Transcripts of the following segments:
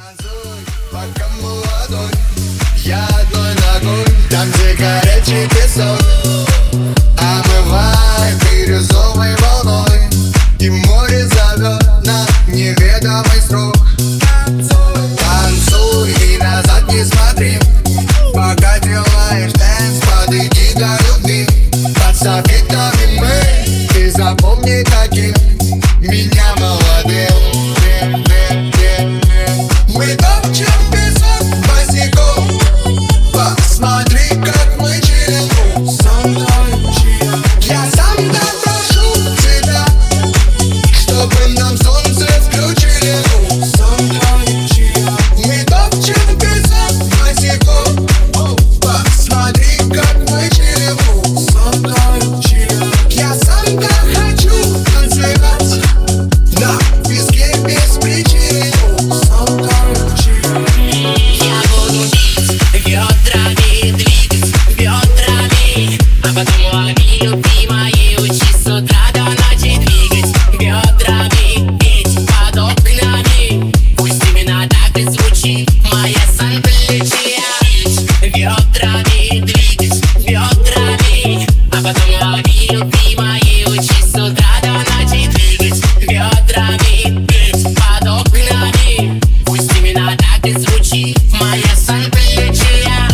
Танцуй, пока молодой. Я одной ногой там, где горячий песок, омывает бирюзовой волной, и море зовет на неведомый срок. Танцуй и назад не смотри, пока делаешь дэнс, подойди для любви. Под софитами мы, ты запомни каким меня молодым. Мы топчем песок босиком, посмотри, как мы чилим. Я сам допрошу тебя, чтобы нам солнце включили. Мы топчем песок босиком, посмотри, как мы чилим. Я сам так хочу танцевать на песке без причины. Потом лови, ты мои учи с утра до ночи двигать бедрами, петь под окнами. Пусть именно так и звучит моя санплечия. Бедрами двигать, бедрами. А потом лови, ты мои учи с утра до ночи двигать бедрами, петь под окнами. Пусть именно так и звучит моя санплечия.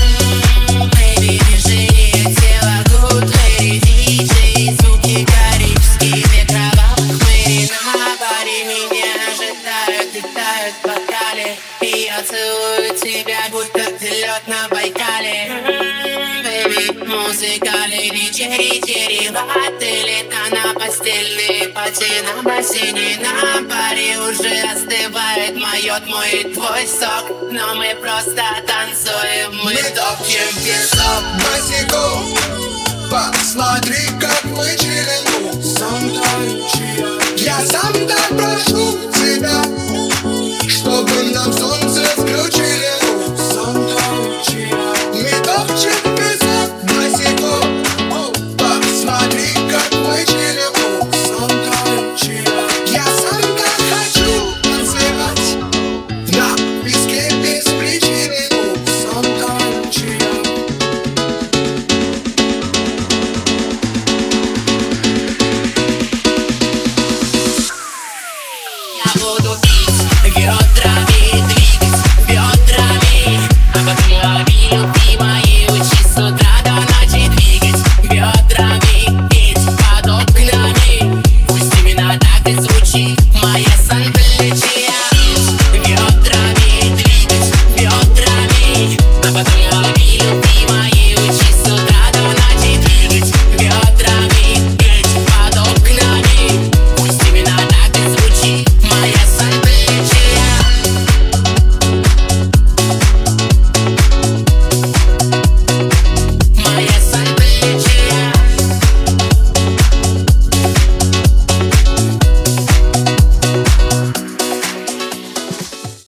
И я целую тебя, будто лед на Байкале. Baby, музыка, ричери, латте, лето на постельные пати на бассейне. На баре уже остывает, моет мой твой сок, но мы просто танцуем, мы топчем песок Босиком, посмотри, как мы чилим. Я сам допрошу тебя,